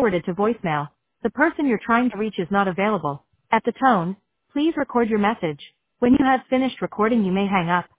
forwarded to voicemail. The person you're trying to reach is not available. At the tone, please record your message. When you have finished recording, you may hang up.